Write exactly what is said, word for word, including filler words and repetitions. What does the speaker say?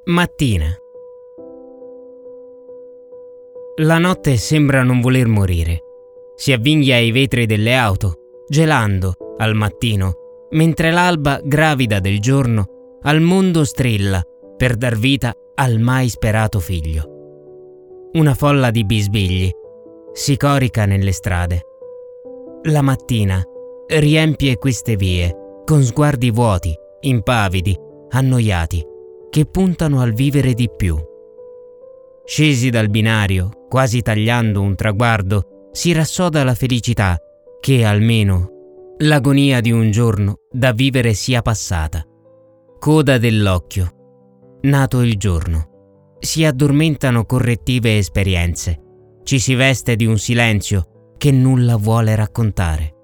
Mattina. La notte sembra non voler morire. Si avvinghia ai vetri delle auto, gelando al mattino, mentre l'alba, gravida del giorno, al mondo strilla per dar vita al mai sperato figlio. Una folla di bisbigli si corica nelle strade. La mattina riempie queste vie con sguardi vuoti, impavidi, annoiati, che puntano al vivere di più. Scesi dal binario, quasi tagliando un traguardo, si rassoda la felicità che almeno l'agonia di un giorno da vivere sia passata. Coda dell'occhio, nato il giorno. Si addormentano correttive esperienze. Ci si veste di un silenzio che nulla vuole raccontare.